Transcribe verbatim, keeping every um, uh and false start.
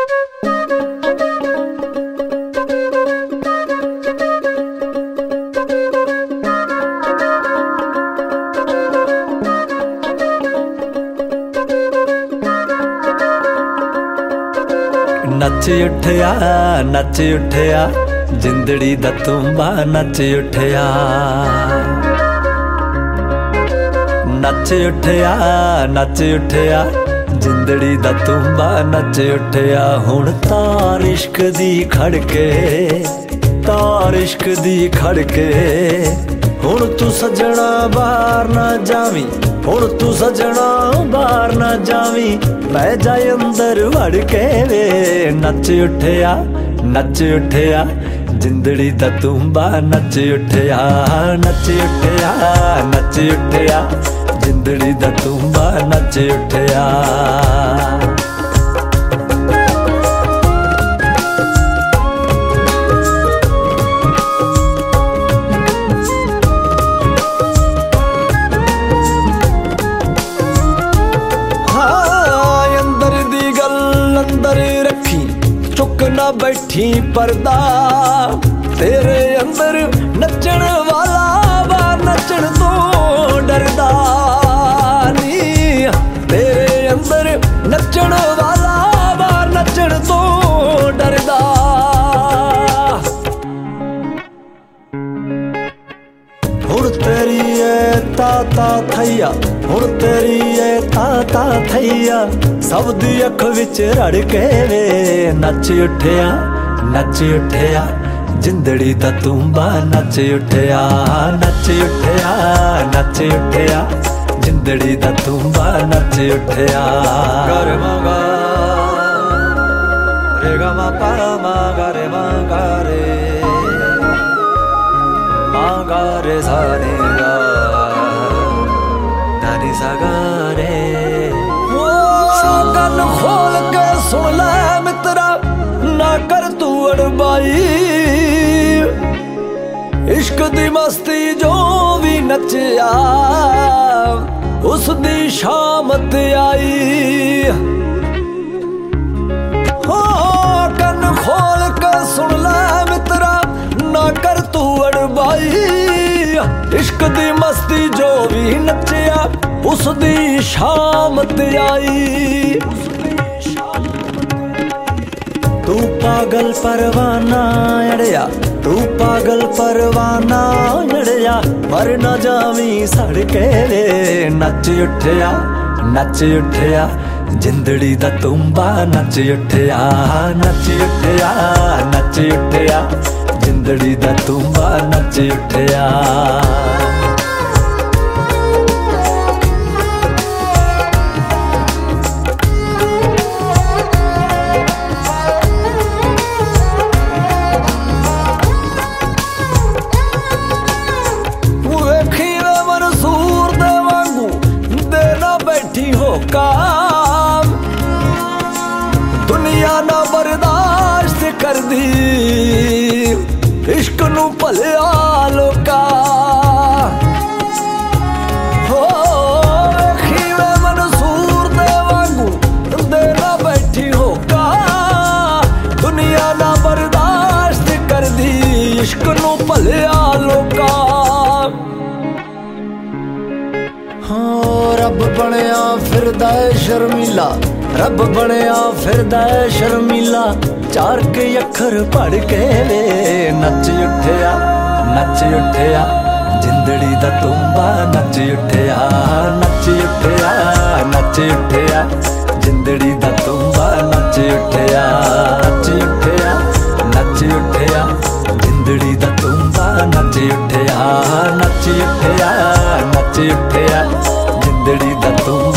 नच उठिया नच उठिया जिंदड़ी दा तुम्बा नच उठिया नच उठिया नच उठिया जिंदड़ी दा तुम्बा नच उठिया। हुण तार इश्क दी खड़के तार इश्क दी खड़के हुण तू सजना बाहर ना जावी हुण तू सजना बाहर ना जावी मैं जाए अंदर वड़ के वे नच उठिया नच उठिया जिंदड़ी दा तुम्बा नच उठिया नच उठिया नच उठिया जिंदड़ी दा तुम्बा नच उठिया। अंदर रखी चुक ना बैठी पर्दा तेरे अंदर नचण वाला वा नचण तो डरदा नी तेरे अंदर नचण वाला वा नचण तो डरदा। हुण तेरी है ताता थैया हुण तेरी है ताता थैया सब दी अख विच रड़ के वे नच उठिया नच उठिया जिंदड़ी दा तुम्बा नच उठिया नच उठिया नच उठिया जिंदड़ी दा तुम्बा नच उठिया। गर मांगा रे गा मा पा मा गा रे मा गा रे मा गा रे सा रे गा दा नी सा गा रे। कान खोल के सुन ले मित्रा ना कर तू अड़बाई इश्क दी मस्ती जो भी नचिया उस दी शामत आई। हो कान खोल के सुन ले मित्रा ना कर तू अड़बाई इश्क दी मस्ती जो भी नचिया उस दी शामत आई। तू पागल परवाना अड़िया तू पागल परवाना अड़िया मर न जावी सड़के वे नच उठिया नच उठिया जिंदड़ी दा तुम्बा नच उठिया नच उठिया नच उठिया जिंदड़ी दा तुम्बा नच उठिया। काम दुनिया ना बर्दाश्त कर दी इश्क नू भलिया लोका हो खीवे मंसूर दे वांगू देना बैठी होका दुनिया ना बर्दाश्त कर दी इश्क नू भलिया लोका। रब बनया फिरदा है शर्मीला रब बनया फिरदा है शर्मीला चार के अखर पढ़ के वे नच उठिया नच उठिया जिंदड़ी दा तुम्बा नच उठिया नच उठिया नच उठिया जिंदड़ी दा तुम्बा नच उठिया नच उठिया नच उठिया जिंदड़ी दा तुम्बा नच उठिया नच उठिया नच उठिया जिंदड़ी दा तुम्बा